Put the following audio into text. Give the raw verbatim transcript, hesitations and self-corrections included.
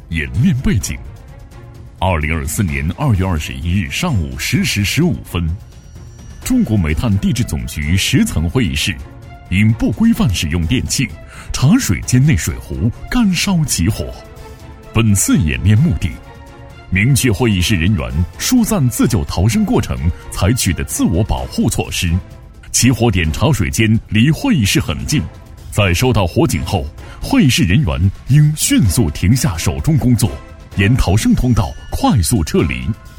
演练背景。二零二四年二月二十一日上午十时十五分，中国煤炭地质总局十层会议室因不规范使用电器，茶水间内水壶干烧起火。本次演练目的，明确会议室人员疏散自救逃生过程采取的自我保护措施。起火点茶水间离会议室很近，在收到火警后，会议室人员应迅速停下手中工作，沿逃生通道快速撤离。